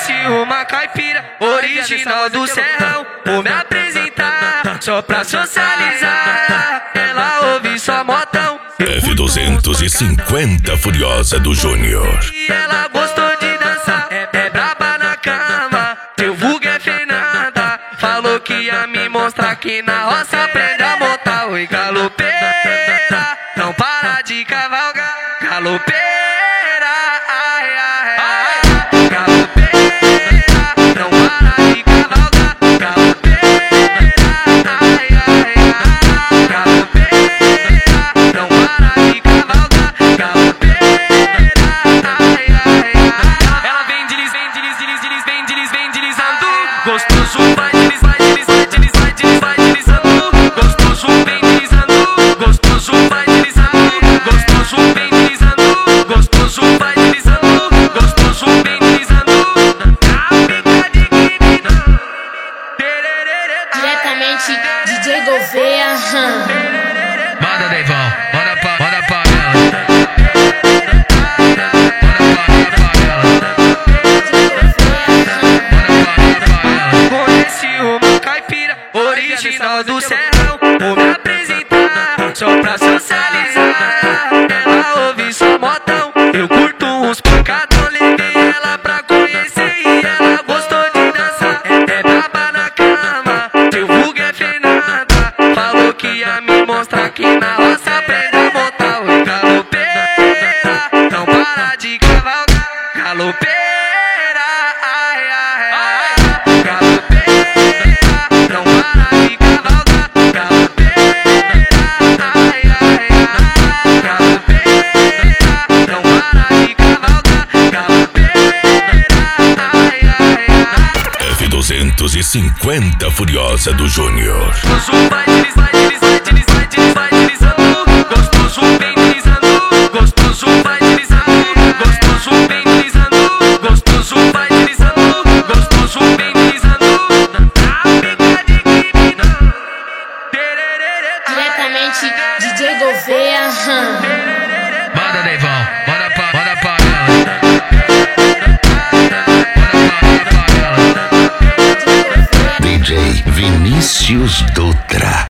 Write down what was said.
Conheci uma caipira original do Serrão. Vou me apresentar só pra socializar. Ela ouve só modão. F250 Furiosa do Júnior. E ela gostou de dançar, é braba na cama. Seu vulgo é Fernanda. Falou que ia me mostrar que na roça aprende a montar. Oi, galopeira, não para de cavalgar. Galopeira, ai, ai, ai. Galopeira, não para de cavalgar. Galopeira, ai, ai, ai. Galopeira, não para de cavalgar. Galopeira, ai, ai, ai. Ela vem deslizando. Gostoso, vai deslizando. Gostoso, vem deslizando. Gostoso, vai deslizando. Gostoso, vem deslizando. Gostoso, vai deslizando. Gostoso, vem deslizando. Fica de querido. Diretamente DJ Gouveia. Manda, Deivão, manda pra ela. Conheci uma caipira original do Serrão. Vou me apresentar só pra socializar. Ela ouve só modão. Eu curto uns pancadão. Levei ela pra conhecer e ela gostou de dançar. É braba na cama. Seu vulgo é Fernanda. Falou que ia me mostrar que na roça aprende a montar. Oi, galopeira, não para de cavalgar. Galopeira, ai, ai, ai. Galopeira, não para de cavalgar. Galopeira, ai, ai, ai. Galopeira, não para de cavalgar. Galopeira, ai, ai, ai. F250 Furiosa do Júnior. Gostoso, vai deslizando.